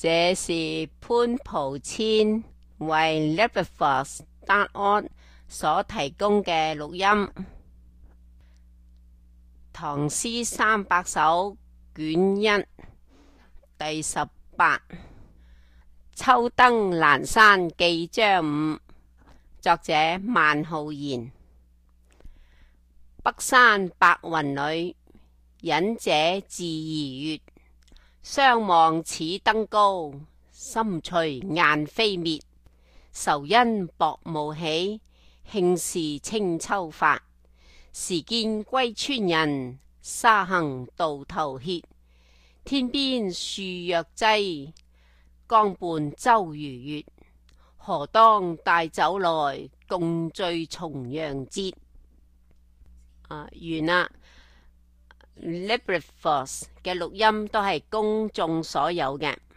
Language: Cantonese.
這是潘蒲千為 LibriVox.org 所提供嘅錄音。唐詩300首卷1第18秋登蘭山記張五，作者萬浩然。北山白雲裏，隱者自怡月。相望似登高，心隨雁飛滅。愁因薄霧起，興是清秋發。時見歸村人，沙行渡頭歇。天邊樹若際，江畔周漁月。何當帶酒來，共醉重陽節。完啦。LibriVox 嘅錄音都係公眾所有嘅。